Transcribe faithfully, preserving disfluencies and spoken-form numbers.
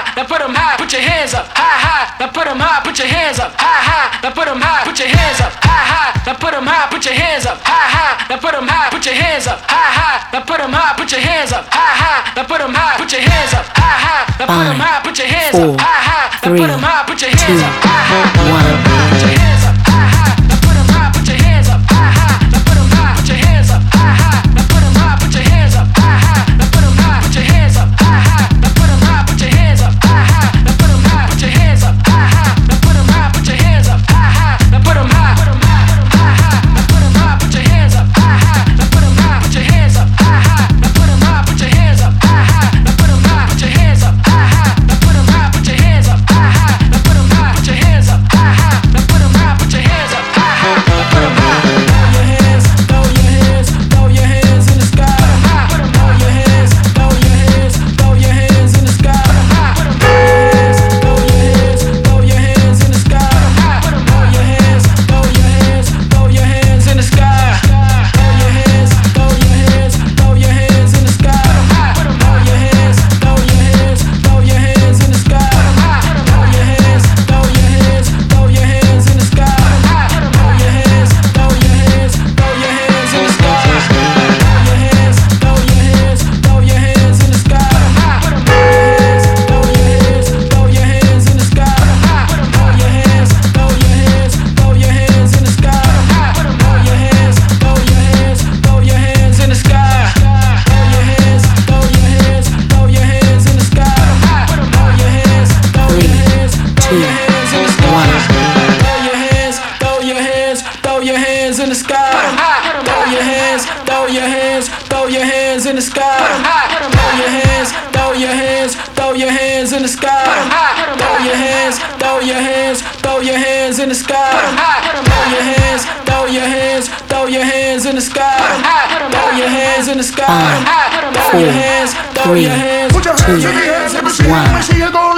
high, now put 'em high, put your hands up, high, high, now put 'em high, put your hands up, high, high, now put 'em high, put your hands up, high, high, now put 'em high, put your hands up, high, high, now put 'em high, put your hands up, high, high, now put 'em high, put your hands up, high, high, now put 'em high, put your hands up, high, high, now put 'em high, put your hands up, high, high, now put 'em high, put your hands up, high, high, put your hands up, high, high, now put 'em high, put your hands up, high, high, now put 'em high, put your hands up, high, high, now put 'em high, put your hands up, high, high, now put 'em high, put your hands up, high, high, now put 'em high, put your hands up, high, high, now put 'em high, put your hands up, high, high, now put 'em high, put your hands up, high, high, now put 'em high, put 'em high, high, high, now put 'em high, put your hands up, high, high, now put 'em high, put your hands up, high, high, now put 'em high, put your hands up, high, high, now put 'em high, put your hands up, high, high, now put 'em high, put your hands up, high, high, now put 'em high, put your hands up, high, high, now put 'em high, put your hands up, high, high, now put 'em high. Throw your hands, throw your hands, throw your hands in the sky. Throw your hands, throw your hands, throw your hands in the sky. Throw your hands, throw your hands, throw your hands in the sky. Throw your hands, throw your hands, throw your hands in the sky. Throw your hands, throw your hands, throw your hands in the sky. Throw your hands, throw your hands, throw your hands in the sky. Throw your hands, throw your hands, throw your hands in the sky. Throw your hands, throw your hands, throw your hands in the sky. Throw your hands, throw your hands, throw your hands in the sky. Throw your hands, throw your hands, throw your hands in the sky. Throw your hands, throw your hands, throw your hands in the sky. Throw your hands, throw your hands, throw your hands in the sky. Throw your hands, throw your hands, throw your hands in the sky. Throw your hands, throw your hands, throw your hands in the sky. Throw your hands, throw your hands, throw your hands in the sky. Throw your hands, throw your hands, throw your hands in the sky. Throw your hands, throw your hands, throw your hands in the sky. Throw your hands, throw your hands, throw your hands in the sky. Throw your hands, throw your hands, throw your hands in the sky. Throw your hands in the sky. Throw your hands, throw your hands, Put your hands in the air, let me see you, let me see you go.